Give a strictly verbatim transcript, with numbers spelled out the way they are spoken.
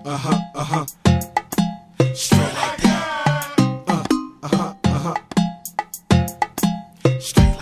Uh huh, uh huh. Straight like that. Uh, uh huh, uh huh. Straight like that.